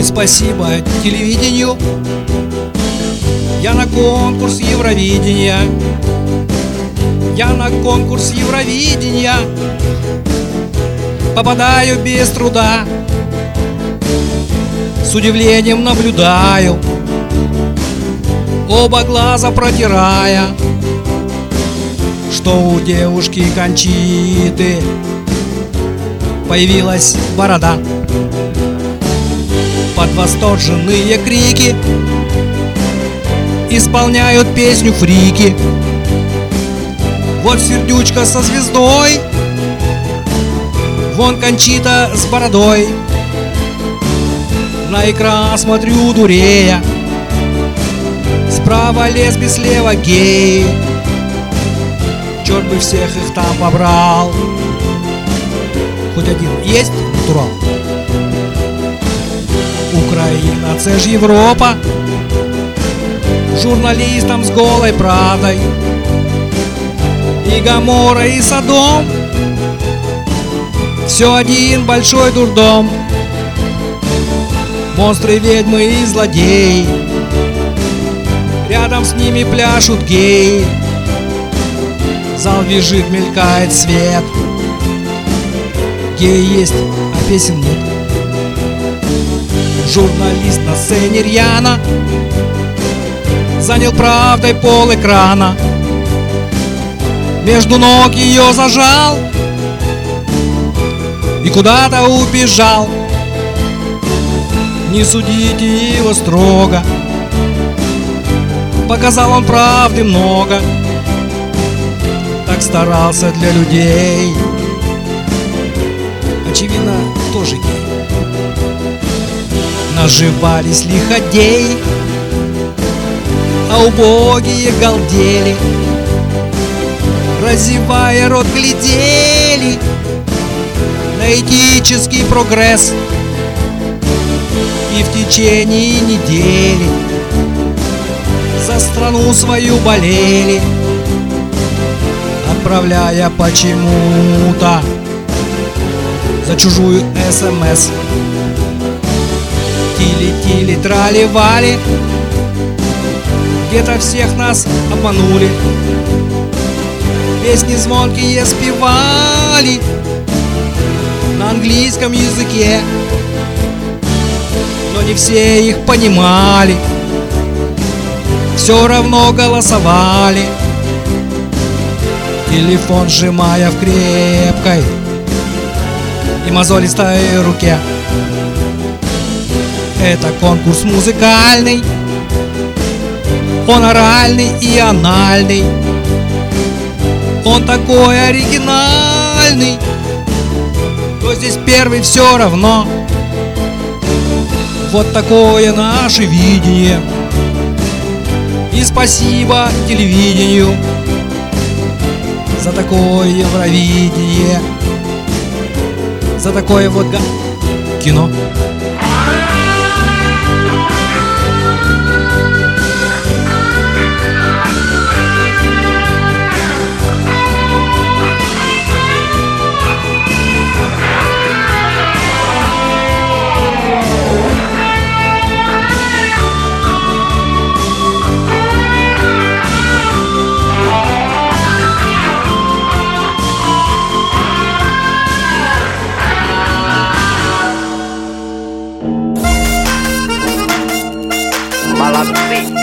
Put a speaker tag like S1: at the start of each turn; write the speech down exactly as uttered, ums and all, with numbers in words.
S1: Ой, спасибо телевидению, я на конкурс Евровидения. Я на конкурс Евровидения попадаю без труда. С удивлением наблюдаю, оба глаза протирая, что у девушки Кончиты появилась борода. Под восторженные крики исполняют песню фрики. Вот сердючка со звездой, вон Кончита с бородой. На экран смотрю дурея, справа лесби, слева гей. Черт бы всех их там побрал, хоть один есть натурал. Украина, це ж Європа, журналистам с голой правдой. И Гоморра, и Содом, все один большой дурдом. Монстры, ведьмы и злодеи, рядом с ними пляшут геи. Зал визжит, мелькает свет, геи есть, а песен нет. Журналист на сцене рьяно занял правдой пол экрана. Между ног ее зажал и куда-то убежал. Не судите его строго, показал он правды много, так старался для людей. Очевидно, тоже гей. Наживались лиходеи, а убогие галдели, разевая рот, глядели на этический прогресс. И в течение недели за страну свою болели, отправляя почему-то за чужую СМС. Тили-тили, трали-вали, где-то всех нас обманули. Песни звонкие спевали на английском языке, но не все их понимали, все равно голосовали. Телефон сжимая в крепкой и мозолистой руке. Это конкурс музыкальный, он оральный и анальный. Он такой оригинальный, кто здесь первый все равно. Вот такое наше видение. И спасибо телевидению за такое Евровидение, за такое вот кино.
S2: Молодцы!